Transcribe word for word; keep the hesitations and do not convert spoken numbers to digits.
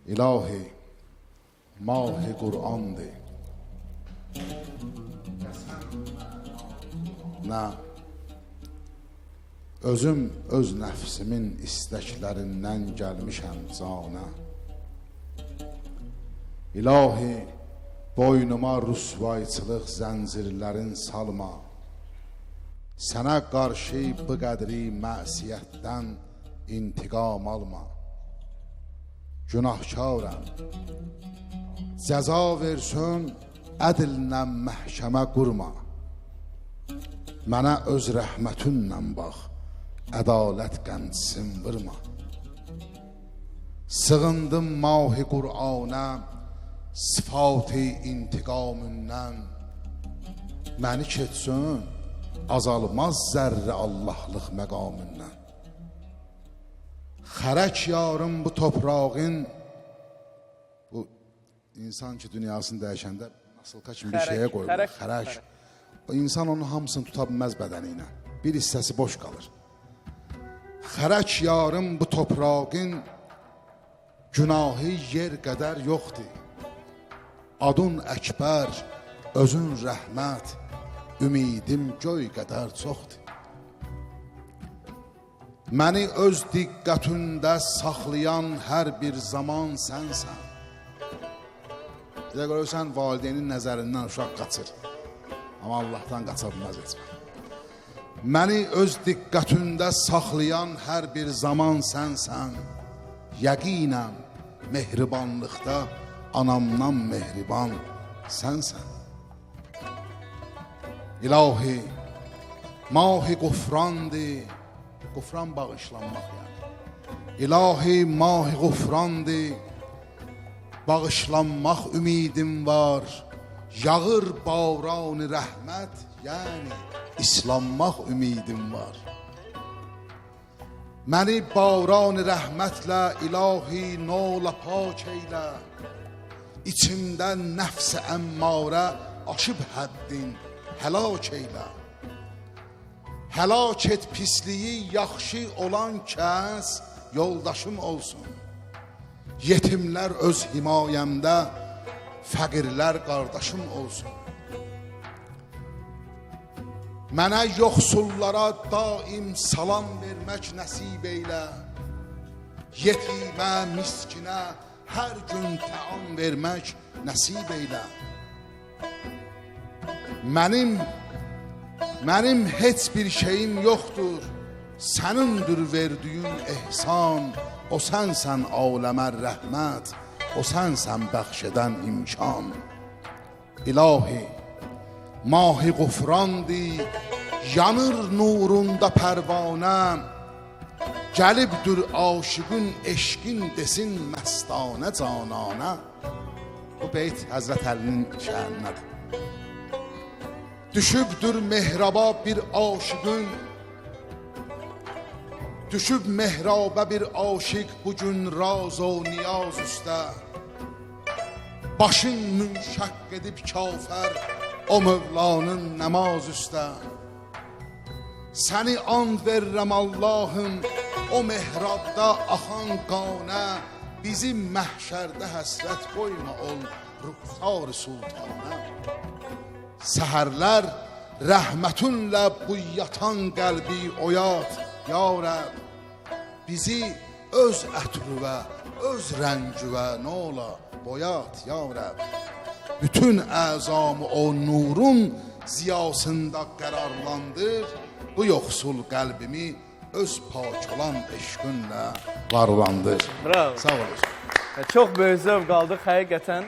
İlahi, Mahi Kur'an'dır. Nə? Özüm öz nəfsimin istəklərindən gəlmişəm cana. İlahi, boynuma rüsvayçılıq zəncirlərin salma. Sənə qarşı bu qədri məsiyyətdən intiqam alma. Günahkarəm, cəza versin, ədillə məhkəmə qurma. Mənə öz rəhmətinlə bax, ədalət qəndsin vurma. Sığındım Mahi Qur'ana, sıfatı intiqamından. Məni keçsin, azalmaz zərrə Allahlıq məqamından. Xərək yarım bu toprağın, bu insan ki dünyasını dəyişəndə nasılka kimi bir şeyə qoyulur, xərək. O insan onun hamısını tuta bilməz bədəni ilə, bir hissəsi boş qalır. Xərək yarım bu toprağın, günahı yer qədər yoxdur. Adın əkbər, özün rəhmət, ümidim göy qədər çoxdur. Məni öz diqqətində saxlayan hər bir zaman sənsən. Bir də görürsən, valideynin nəzərindən uşaq qaçır. Amma Allahdan qaça bilməz etmə. Məni öz diqqətində saxlayan hər bir zaman sənsən. Yəqinəm, mehribanlıqda anamdan mehriban sənsən. İlahi, Mahi Qufrandır, Qufran bağışlanmaq yəni. İlahi, Mahi Qufrandır, bağışlanmaq ümidim var. Yağır bağran-ı rəhmət, yəni islanmaq ümidim var. Məni bağran-ı rəhmətlə ilahi nola pak eylə. İçimdən nəfs-i əmmarə aşıb həddin həlak eylə. Həlak et pisliyi yaxşı olan kəs yoldaşım olsun. Yetimlər öz himayəmdə, fəqirlər qardaşım olsun. Mənə yoxsullara daim salam vermək nəsib eylə. Yetimə, miskinə hər gün təam vermək nəsib eylə. Mənim, mənim heç bir şeyim yoxdur. Sənindir verdiyin ehsan. O sənsən aləmə rəhmət. O sənsən bəxş edən imkan. İlahi, Mahi Qufrandır, yanır nurunda pərvanəm. Gəlibdir aşıqın eşqin desin məstanə cananə. Bu beyt Həzrət Əlinin şəhərinədir. Düşübdür mehraba bir aşıqın, düşüb mehraba bir aşiq bugün raz o niyaz üstə. Başın münşək edib kafər o Mövlanın nəmaz üstə. Səni and verirəm Allahım, o mehrabda axan qanə. Bizi məhşərdə həsrət qoyma ol ruxsar-ı sultanə. Səhərlər rəhmətinlə bu yatan qəlbi oyat, ya Rəb. Bizi öz ətrüvə, öz rəngüvə nola boyat, ya Rəb. Bütün əzamı o nurun ziyasında qərarlandır. Bu yoxsul qəlbimi öz pak olan eşqinlə varlandır. Bravo. Sağ olun. Çox böyük zövq aldıq həqiqətən.